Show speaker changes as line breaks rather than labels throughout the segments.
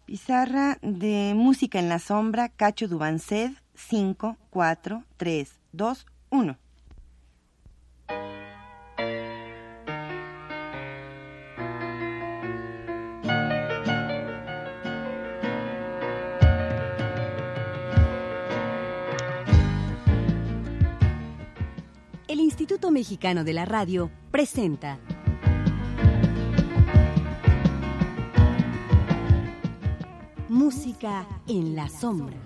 Pizarra de Música en la Sombra, Cacho Dubanced, 5, 4, 3, 2, 1.
El Instituto Mexicano de la Radio presenta Música en la Sombra.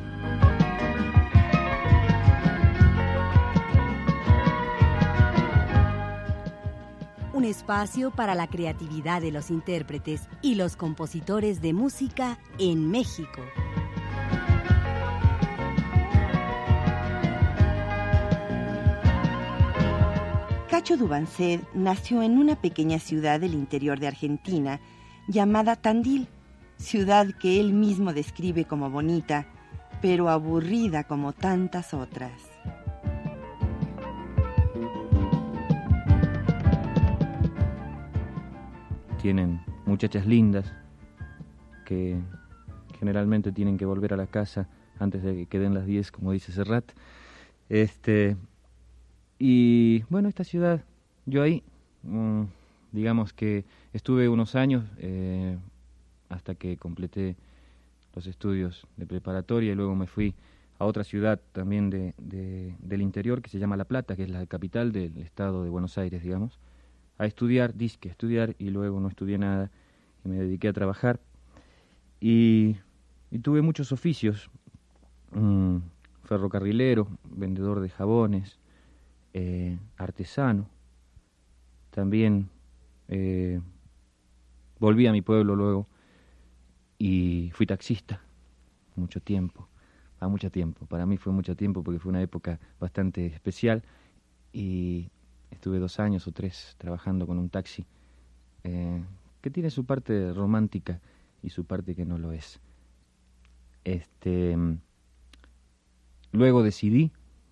Un espacio para la creatividad de los intérpretes y los compositores de música en México.
Cacho Dubanced nació en una pequeña ciudad del interior de Argentina llamada Tandil, ciudad que él mismo describe como bonita, pero aburrida como tantas otras.
Tienen muchachas lindas que generalmente tienen que volver a la casa antes de que den las 10, como dice Serrat. Y bueno, esta ciudad, yo ahí, digamos que estuve unos años hasta que completé los estudios de preparatoria y luego me fui a otra ciudad también del interior que se llama La Plata, que es la capital del estado de Buenos Aires, digamos, a estudiar, y luego no estudié nada y me dediqué a trabajar. Y tuve muchos oficios, ferrocarrilero, vendedor de jabones, artesano. También volví a mi pueblo luego y fui taxista mucho tiempo. Para mí fue mucho tiempo porque fue una época bastante especial y estuve 2 años o 3 trabajando con un taxi que tiene su parte romántica y su parte que no lo es. Luego decidí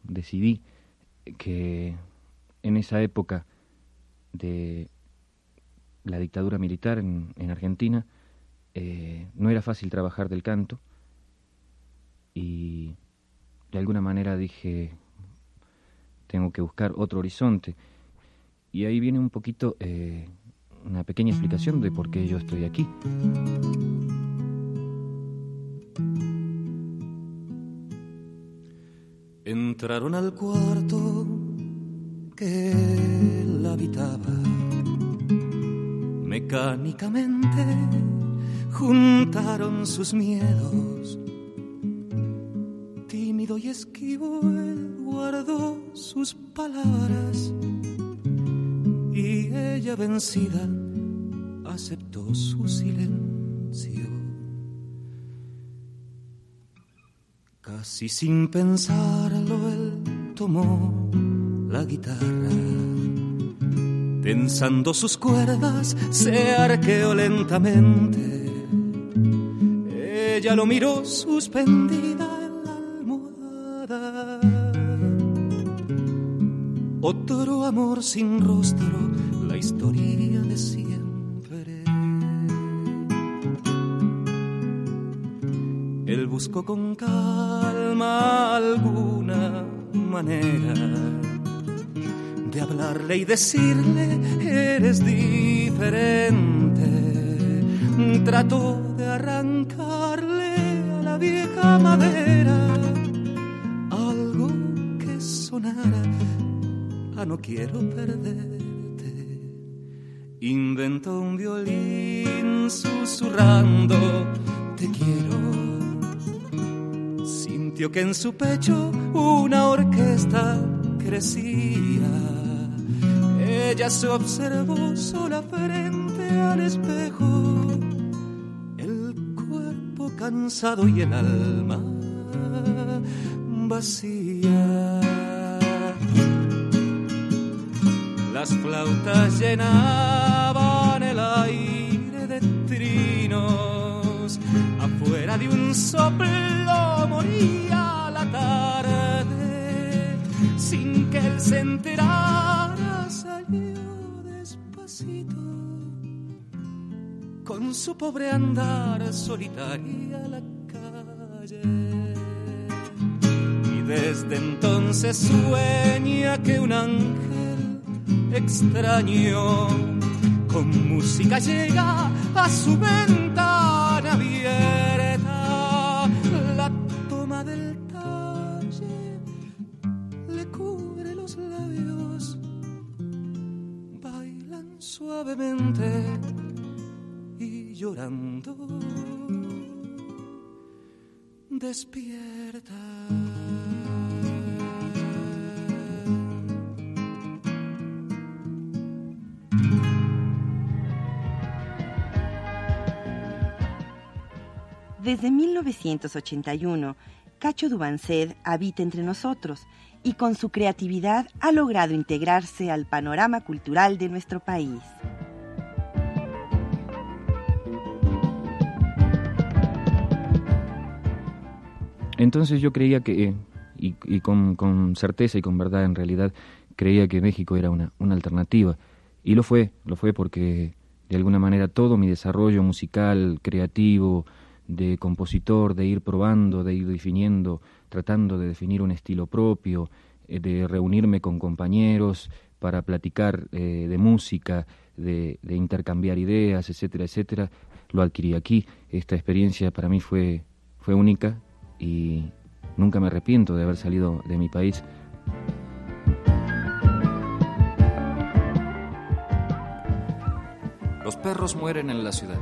que en esa época de la dictadura militar en Argentina no era fácil trabajar del canto y de alguna manera dije, tengo que buscar otro horizonte. Y ahí viene un poquito una pequeña explicación de por qué yo estoy aquí.
Entraron al cuarto que él habitaba. Mecánicamente juntaron sus miedos. Tímido y esquivo él guardó sus palabras y ella vencida aceptó su silencio. Casi sin pensarlo él tomó la guitarra. Tensando sus cuerdas se arqueó lentamente. Ella lo miró suspendida en la almohada. Otro amor sin rostro, la historia de siempre. Él buscó con calma alguna manera de hablarle y decirle, eres diferente. Trató de arrancarle a la vieja madera algo que sonara a no quiero perderte. Inventó un violín susurrando, te quiero. Sintió que en su pecho una orquesta crecía. Ella se observó sola frente al espejo, el cuerpo cansado y el alma vacía. Las flautas llenaban el aire de trinos. Afuera de un soplo moría la tarde. Sin que él se enterara, salió despacito con su pobre andar solitaria a la calle. Y desde entonces sueña que un ángel extraño con música llega a su ventana abierta. La toma del talle le cubre los labios, bailan suavemente y llorando despierta.
Desde 1981, Cacho Dubanced habita entre nosotros y con su creatividad ha logrado integrarse al panorama cultural de nuestro país.
Entonces yo creía que, y con certeza y con verdad en realidad, creía que México era una alternativa. Y lo fue porque de alguna manera todo mi desarrollo musical, creativo, de compositor, de ir probando, de ir definiendo, tratando de definir un estilo propio, de reunirme con compañeros para platicar de música, de intercambiar ideas, etcétera, etcétera, lo adquirí aquí. Esta experiencia para mí fue única y nunca me arrepiento de haber salido de mi país.
Los perros mueren en la ciudad.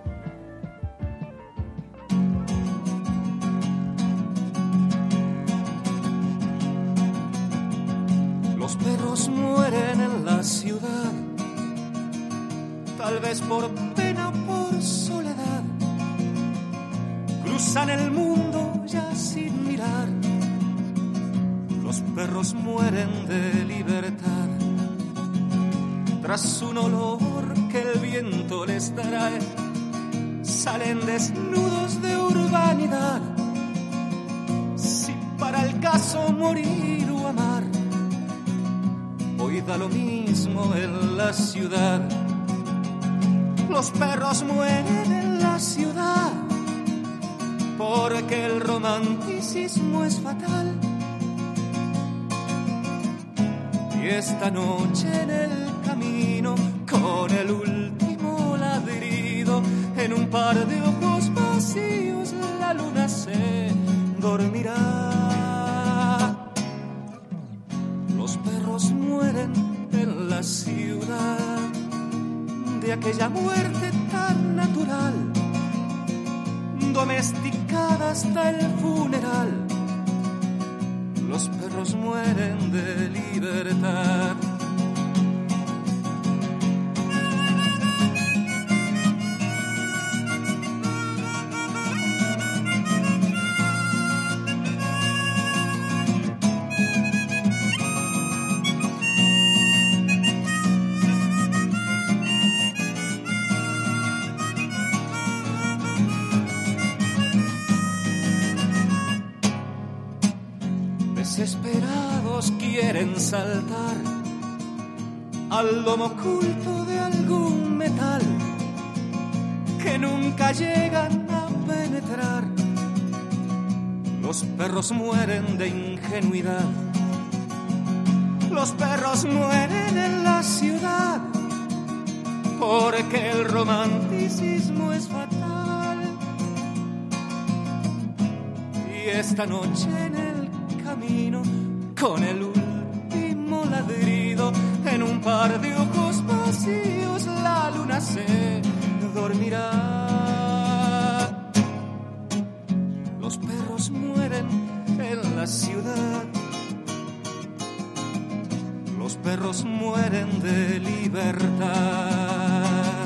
Los perros mueren en la ciudad, tal vez por pena o por soledad. Cruzan el mundo ya sin mirar. Los perros mueren de libertad, tras un olor que el viento les trae. Salen desnudos de urbanidad, si para el caso morir o amar, hoy da lo mismo en la ciudad. Los perros mueren en la ciudad, porque el romanticismo es fatal. Y esta noche en el camino, con el último ladrido, en un par de ojos vacíos la luna se dormirá. Los perros mueren en la ciudad, de aquella muerte tan natural, domesticada hasta el funeral. Los perros mueren de libertad. Desesperados quieren saltar al lomo oculto de algún metal que nunca llegan a penetrar. Los perros mueren de ingenuidad. Los perros mueren en la ciudad, porque el romanticismo es fatal. Y esta noche en el camino, con el último ladrido, en un par de ojos vacíos la luna se dormirá. Los perros mueren en la ciudad, los perros mueren de libertad.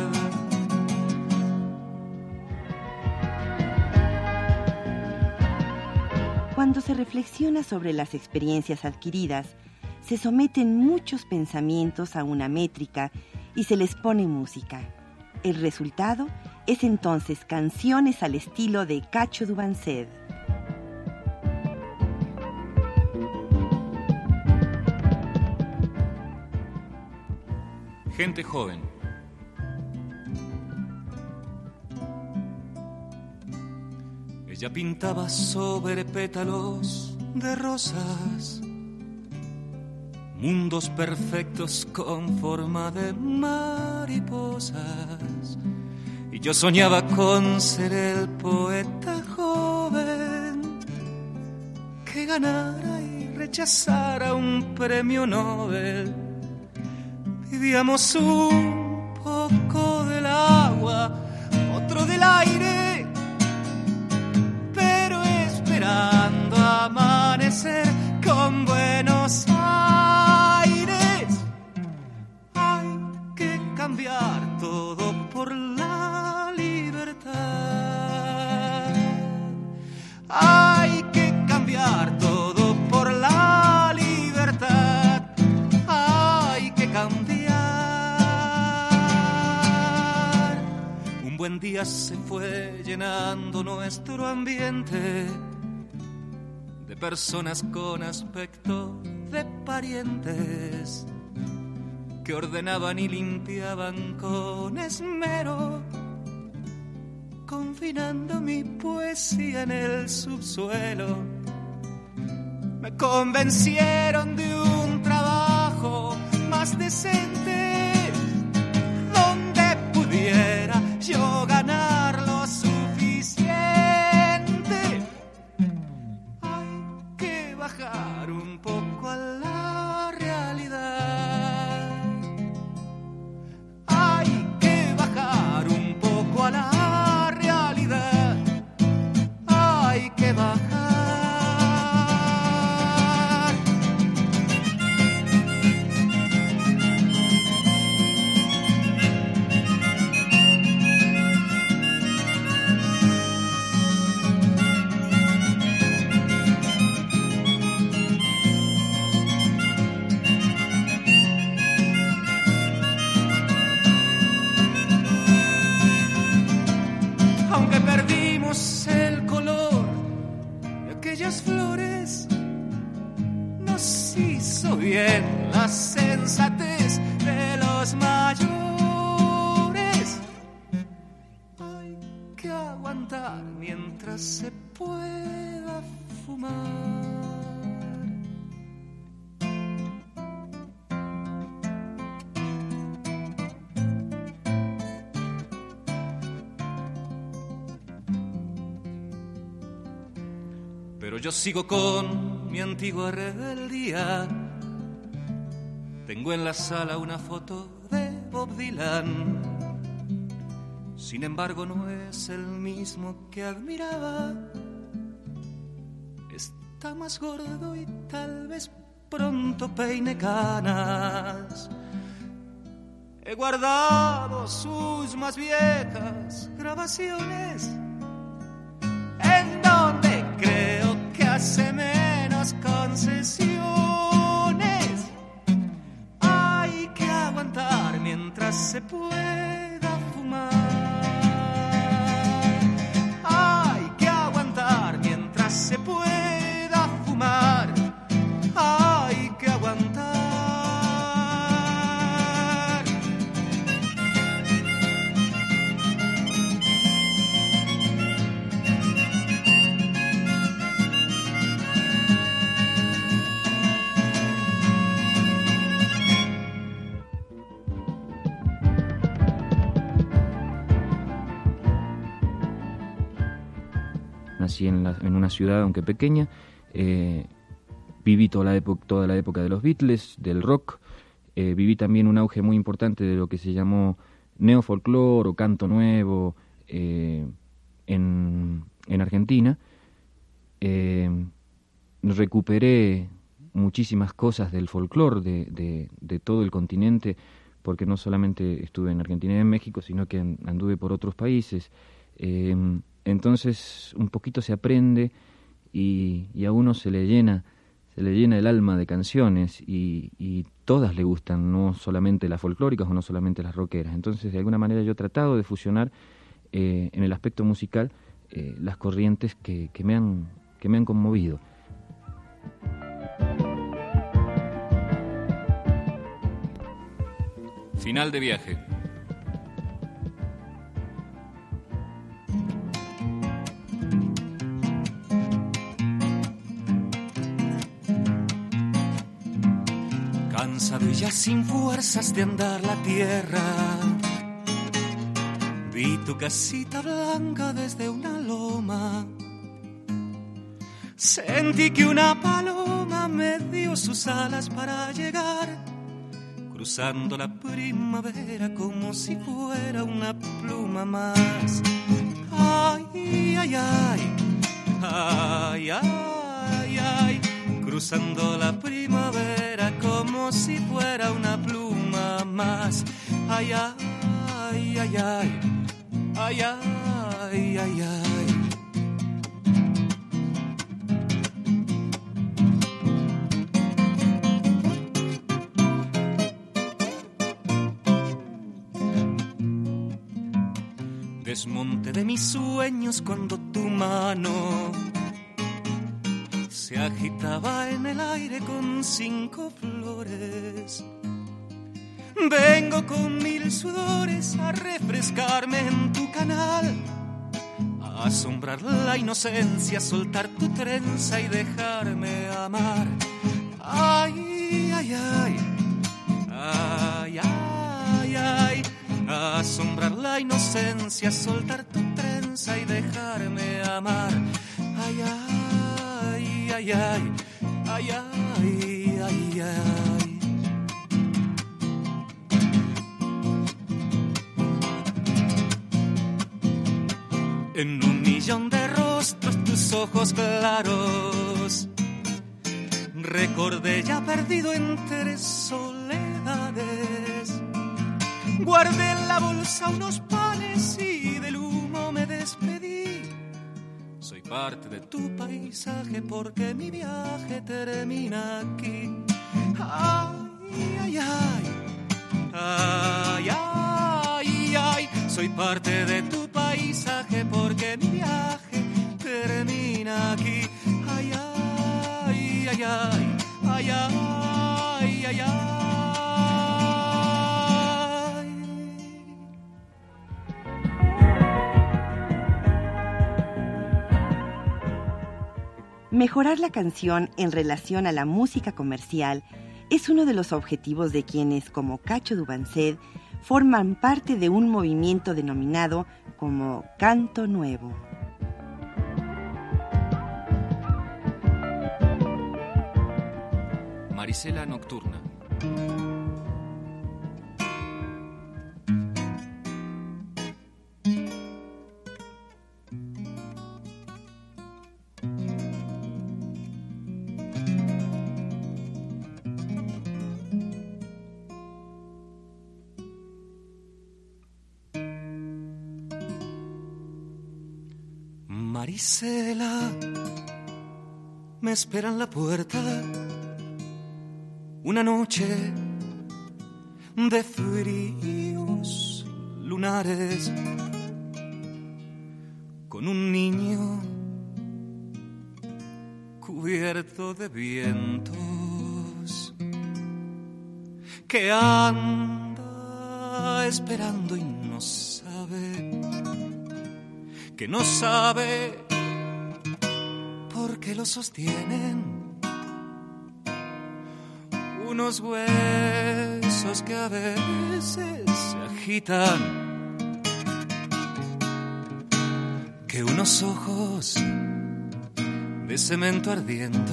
Cuando se reflexiona sobre las experiencias adquiridas, se someten muchos pensamientos a una métrica y se les pone música. El resultado es entonces canciones al estilo de Cacho Dubanced.
Gente joven.
Ella pintaba sobre pétalos de rosas mundos perfectos con forma de mariposas. Y yo soñaba con ser el poeta joven que ganara y rechazara un premio Nobel. Vivíamos un poco del agua, otro del aire, pero esperando amanecer con Buenos Aires. Hay que cambiar todo por la libertad. Hay que cambiar todo por la libertad. Hay que cambiar. Un buen día se fue llenando nuestro ambiente de personas con aspecto de parientes que ordenaban y limpiaban con esmero, confinando mi poesía en el subsuelo. Me convencieron de un trabajo más decente, donde pudiera yo ganar lo suficiente. Hay que bajar un poco a la realidad. Hay que bajar un poco a la realidad. Hay que bajar. Aunque perdimos el color de aquellas flores, nos hizo bien la sensatez de los mayores. Hay que aguantar mientras se pueda fumar. Pero yo sigo con mi antigua rebeldía. Tengo en la sala una foto de Bob Dylan. Sin embargo, no es el mismo que admiraba. Está más gordo y tal vez pronto peine canas. He guardado sus más viejas grabaciones, en donde creo que hace menos concesiones. Hay que aguantar mientras se pueda fumar. Hay que aguantar mientras se pueda fumar. Hay que aguantar.
Nací en una ciudad, aunque pequeña, viví toda la época de los Beatles, del rock, viví también un auge muy importante de lo que se llamó neofolclore o canto nuevo en Argentina. Recuperé muchísimas cosas del folclore de todo el continente, porque no solamente estuve en Argentina y en México, sino que anduve por otros países. Entonces un poquito se aprende y a uno se le llena el alma de canciones y todas le gustan, no solamente las folclóricas o no solamente las rockeras. Entonces de alguna manera yo he tratado de fusionar en el aspecto musical las corrientes que me han conmovido.
Final de viaje.
cansado y ya sin fuerzas de andar la tierra, vi tu casita blanca desde una loma. Sentí que una paloma me dio sus alas para llegar, cruzando la primavera como si fuera una pluma más. Ay, ay, ay, ay, ay, ay, cruzando la primavera como si fuera una pluma más. Ay, ay, ay, ay, ay, ay, ay, ay. Desmonte de mis sueños cuando tu mano se agitaba en el aire con 5 flores. Vengo con 1000 sudores a refrescarme en tu canal, a asombrar la inocencia, soltar tu trenza y dejarme amar. Ay, ay, ay, ay, ay, ay, a asombrar la inocencia, soltar tu trenza y dejarme amar. Ay, ay, ay, ay, ay, ay, ay, ay. En 1.000.000 de rostros tus ojos claros recordé ya perdido entre soledades. Guardé en la bolsa unos panes y del humo me despedí. Soy parte de tu paisaje porque mi viaje termina aquí. Ay, ay, ay, ay, ay, ay. Soy parte de tu paisaje porque mi viaje termina aquí. Ay, ay, ay, ay, ay, ay, ay, ay.
Mejorar la canción en relación a la música comercial es uno de los objetivos de quienes, como Cacho Dubancet, forman parte de un movimiento denominado como Canto Nuevo.
Marisela Nocturna.
Marisela, me espera en la puerta una noche de fríos lunares con un niño cubierto de vientos que anda esperando y no sabe, que no sabe por qué lo sostienen unos huesos que a veces se agitan, que unos ojos de cemento ardiendo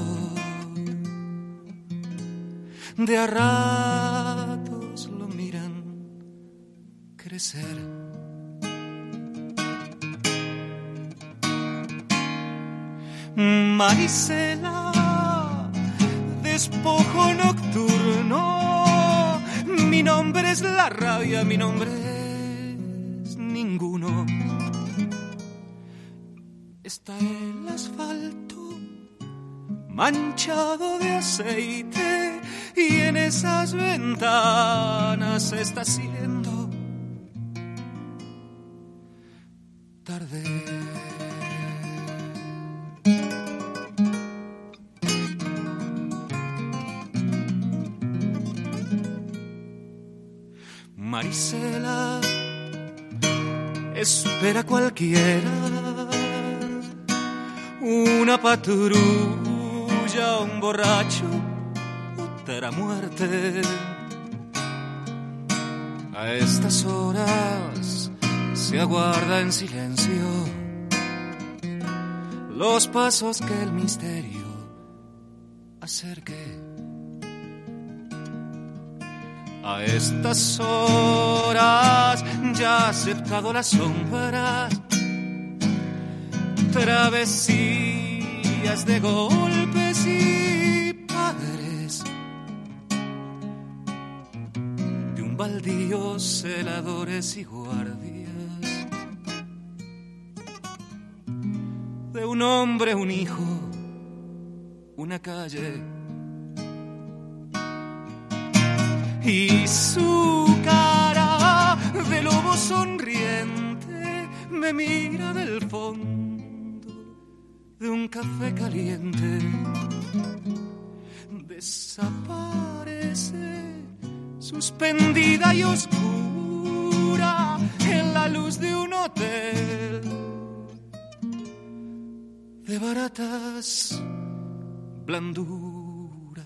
de a ratos lo miran crecer. Marisela, despojo nocturno, mi nombre es la rabia, mi nombre es ninguno. Está el asfalto manchado de aceite y en esas ventanas se está haciendo tarde. Marisela, espera cualquiera, una patrulla, un borracho o otra muerte. A estas horas se aguarda en silencio los pasos que el misterio acerque. A estas horas ya aceptado las sombras, travesías de golpes y padres, de un baldío, celadores y guardias, de un hombre, un hijo, una calle y su cara de lobo sonriente me mira del fondo de un café caliente. Desaparece suspendida y oscura en la luz de un hotel de baratas blanduras.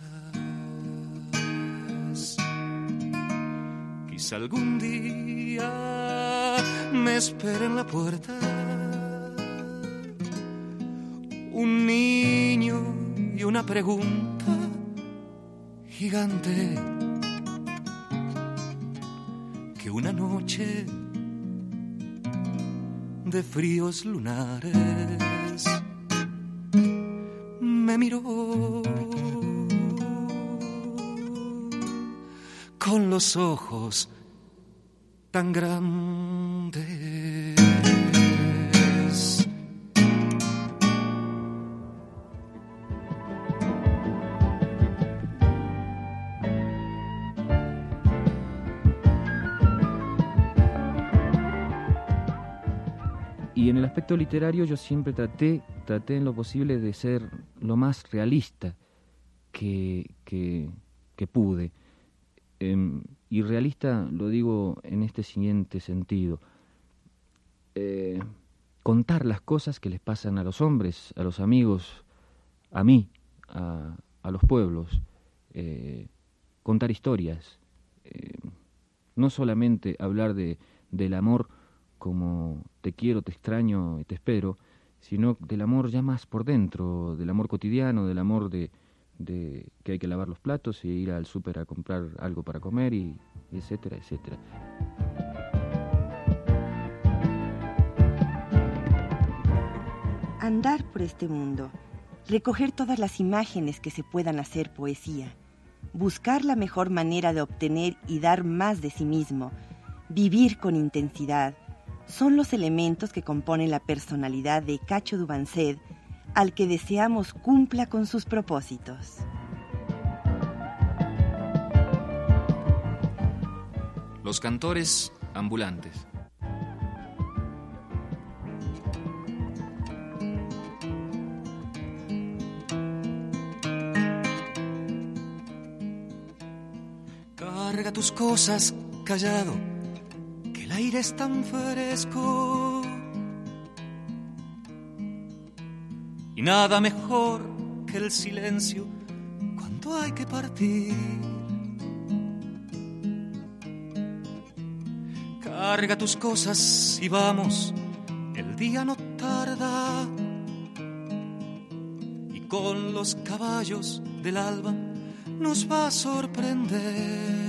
Quizá algún día me espera en la puerta un niño y una pregunta gigante que una noche de fríos lunares me miró con los ojos tan grandes.
Y en el aspecto literario yo siempre traté en lo posible de ser lo más realista que pude. Y realista lo digo en este siguiente sentido. Contar las cosas que les pasan a los hombres, a los amigos, a mí, a los pueblos. Contar historias. No solamente hablar del amor como te quiero, te extraño y te espero, sino del amor ya más por dentro, del amor cotidiano, del amor de que hay que lavar los platos y ir al súper a comprar algo para comer y etcétera, etcétera.
Andar por este mundo, recoger todas las imágenes que se puedan hacer poesía, buscar la mejor manera de obtener y dar más de sí mismo, vivir con intensidad, son los elementos que componen la personalidad de Cacho Dubanced, al que deseamos cumpla con sus propósitos.
Los cantores ambulantes.
Carga tus cosas callado, que el aire es tan fresco. Y nada mejor que el silencio cuando hay que partir. Carga tus cosas y vamos, el día no tarda. Y con los caballos del alba nos va a sorprender.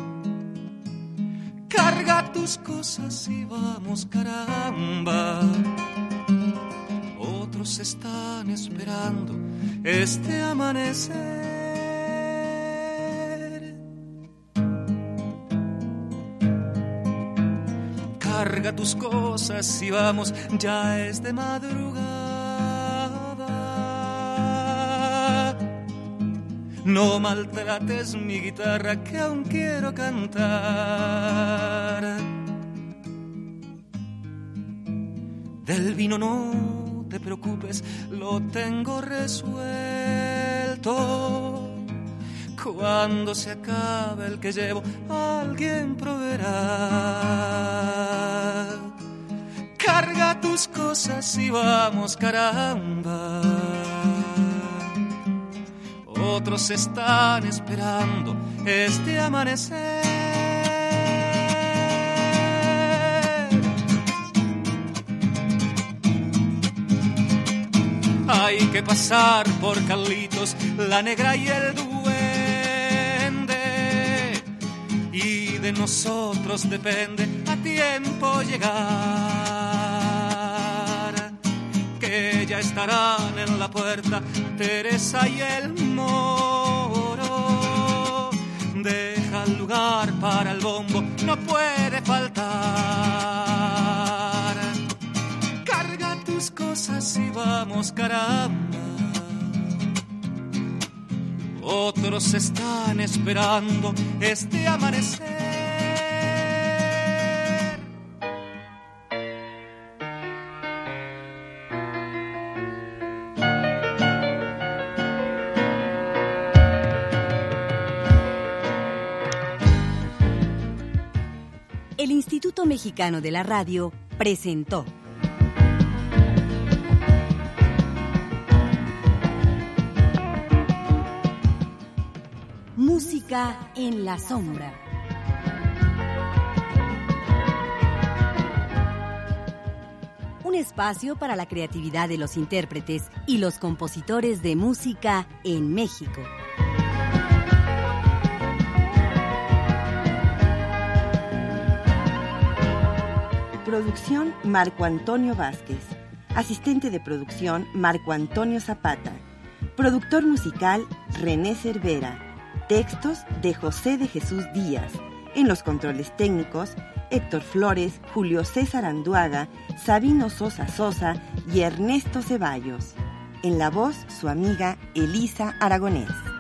Carga tus cosas y vamos, caramba. Otros están esperando este amanecer. Carga tus cosas y vamos, ya es de madrugada. No maltrates mi guitarra, que aún quiero cantar. Del vino no te preocupes, lo tengo resuelto. Cuando se acabe el que llevo, alguien proveerá. Carga tus cosas y vamos, caramba. otros están esperando este amanecer. Hay que pasar por Carlitos, la negra y el duende, y de nosotros depende a tiempo llegar, que ya estarán en la puerta Teresa y el moro. Deja el lugar para el bombo, no puede faltar. Carga tus cosas y vamos, caramba. Otros están esperando este amanecer.
El Instituto Mexicano de la Radio presentó Música en la Sombra. Un espacio para la creatividad de los intérpretes y los compositores de música en México.
Producción Marco Antonio Vázquez. Asistente de producción Marco Antonio Zapata. Productor musical René Cervera. Textos de José de Jesús Díaz. En los controles técnicos Héctor Flores, Julio César Anduaga, Sabino Sosa Sosa y Ernesto Ceballos. En la voz su amiga Elisa Aragonés.